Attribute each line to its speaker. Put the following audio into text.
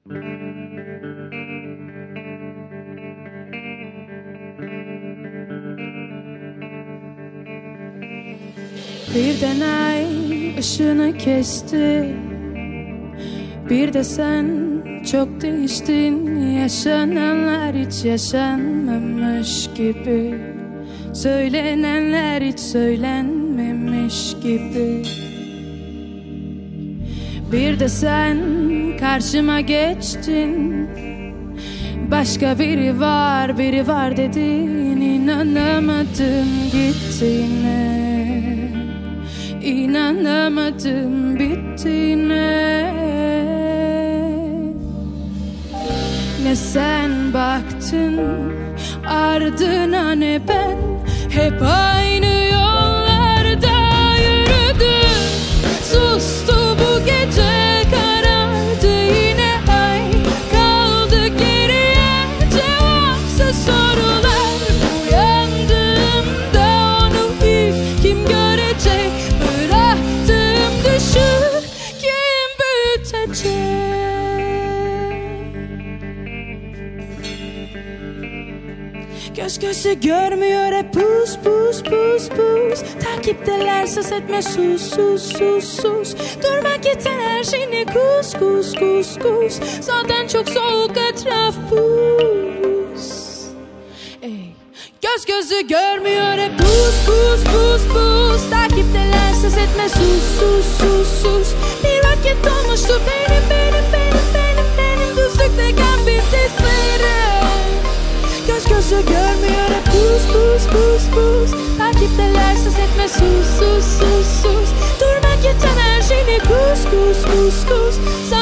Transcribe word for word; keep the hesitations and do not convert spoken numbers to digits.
Speaker 1: Birden ay ışığını kesti, bir de sen çok değiştin. Yaşananlar hiç yaşanmamış gibi, söylenenler hiç söylenmemiş gibi. Bir de sen karşıma geçtin, başka biri var, biri var dedin. İnanamadım gittiğine, İnanamadım bittiğine. Ne sen baktın ardına ne ben, hep aynı yollarda yürüdüm. Sustu bu gece, karardı yine ay, kaldı geriye cevapsız sorular. Uyandığımda onu ilk kim görecek, bıraktığım düşü kim büyütecek? Göz gözü görmüyor hep pus pus pus pus. Takipteler ses etme sus sus sus sus. Durmak yeter her şeyini kus kus kus kus. Zaten çok soğuk etraf pus. Ey. Göz gözü görmüyor hep pus pus pus pus. Takipteler ses etme sus sus sus sus. Bir vakit olmuştu benim benim benim benim benim düzlükteyken bitti seyrim. Göz gözü görmüyor hep pus pus pus pus. Takipteler ses etme sus sus sus sus. Durmak yeter her şeyini kus kus kus kus.